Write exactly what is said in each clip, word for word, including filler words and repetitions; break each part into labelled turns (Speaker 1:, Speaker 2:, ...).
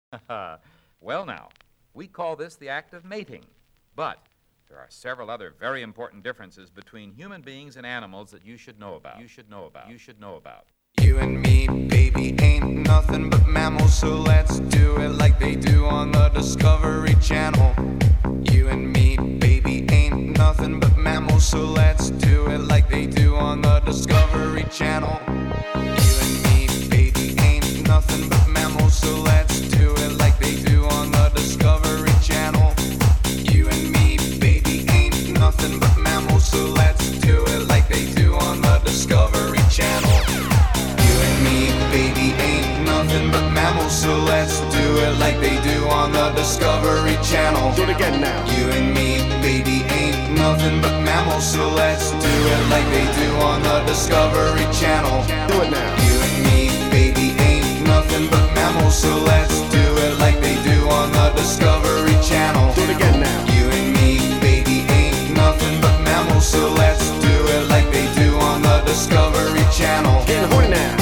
Speaker 1: Well, now, we call this the act of mating, but there are several other very important differences between human beings and animals that you should know about. You should know about. You should know about.
Speaker 2: You and me, baby, ain't nothing but mammals, so let's do it like they do on the Discovery Channel. You and me, baby, ain't nothing but mammals, so let's do it like they do on the Discovery Channel. You and me, baby, ain't nothing but mammals, so let's do it like they do on the Discovery Channel. You and me, baby, ain't nothing but mammals, so let's do it like they do on the Discovery Channel. Me, baby, ain't nothing but mammals, so let's do it like they do on the Discovery Channel.
Speaker 3: Do it again now.
Speaker 2: You and me, baby, ain't nothing but mammals, so let's do it like they do on the Discovery Channel.
Speaker 3: Do it now.
Speaker 2: You and me, baby, ain't nothing but mammals, so let's do it like they do on the Discovery Channel.
Speaker 3: Do it again now.
Speaker 2: You and me, baby, ain't nothing but mammals, so let's do it like they do on the Discovery Channel.
Speaker 3: Getting horny now.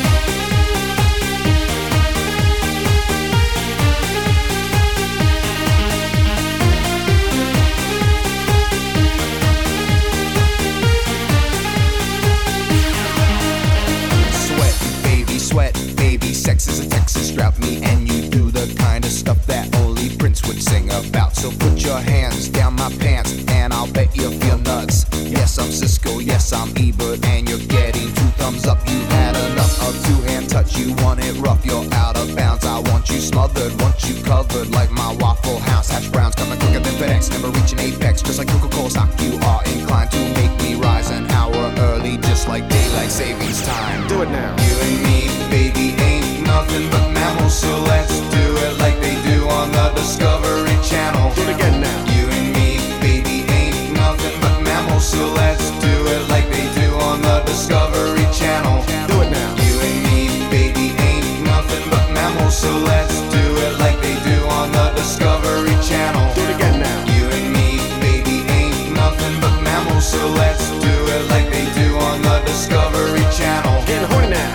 Speaker 2: Sweat, baby, sex is a Texas drought. Me and you do the kind of stuff that only Prince would sing about. So put your hands down my pants and I'll bet you'll feel nuts. Yes, I'm Cisco, yes, I'm Ebert, and you're getting two thumbs up. You had enough of two-hand touch, you want it rough, you're out of bounds. I want you smothered, want you covered like my Waffle House. Hash browns coming quicker than FedEx, never reaching apex. Just like Coca-Cola stock, you are inclined to make me rise an hour early, just like daylight savings time.
Speaker 3: Do it now.
Speaker 2: You and me, baby, ain't nothing but mammals, so let's do it like they do on the Discovery Channel.
Speaker 3: Do it again now.
Speaker 2: You and me, baby, ain't nothing but mammals, so let's do it like they do on the Discovery Channel.
Speaker 3: Do it now.
Speaker 2: You and me, baby, ain't nothing but mammals, so let's do it like they do on the Discovery Channel.
Speaker 3: Do it again now.
Speaker 2: You and me, baby, ain't nothing but mammals, so let's do it like they do on the Discovery Channel.
Speaker 3: Getting horny now.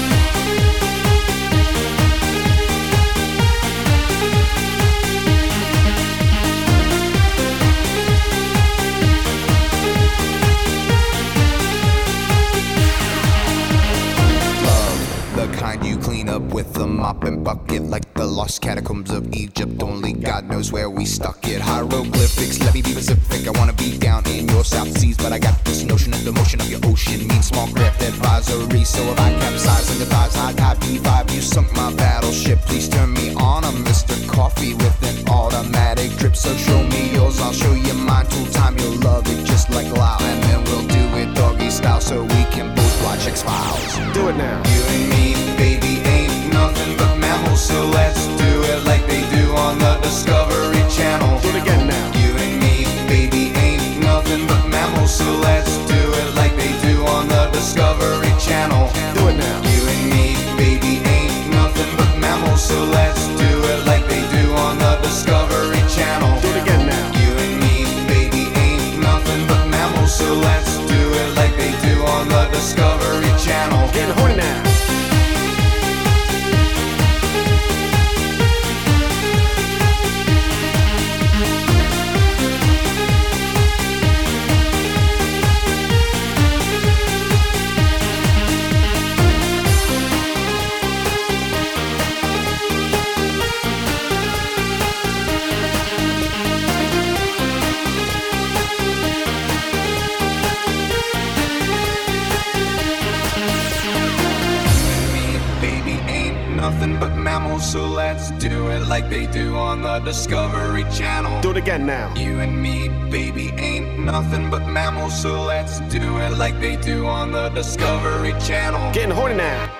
Speaker 2: You clean up with a mop and bucket like the lost catacombs of Egypt. Only God knows where we stuck it. Hieroglyphics, let me be Pacific. I wanna be down in your South Seas, but I got this notion of the motion of your ocean means small craft advisory. So if I capsize on your thighs, high tide B five, you sunk my battleship. Please turn me on. I'm Mister Coffee with an automatic drip. So show me yours, I'll show you mine. Tool time, you'll love it just like Lyle, and then we'll do it doggy style so we can both watch X-Files.
Speaker 3: Do it now.
Speaker 2: You and me, baby, ain't nothing but mammals, so let's do it like they do on the Discovery Channel.
Speaker 3: Do it again now.
Speaker 2: You and me, baby, ain't nothing but mammals, so let's do it like they do on the Discovery Channel.
Speaker 3: Do it now.
Speaker 2: You and me, baby, ain't nothing but mammals, so let's do it like they do on the Discovery Channel.
Speaker 3: Do it again now.
Speaker 2: You and me, baby, ain't nothing but mammals, so let's do it like they do on the Discovery Channel.
Speaker 3: Getting horny now.
Speaker 2: Nothing but mammals, so let's do it like they do on the Discovery Channel.
Speaker 3: Do it again now.
Speaker 2: You and me, baby, ain't nothing but mammals, so let's do it like they do on the Discovery Channel.
Speaker 3: Getting horny now.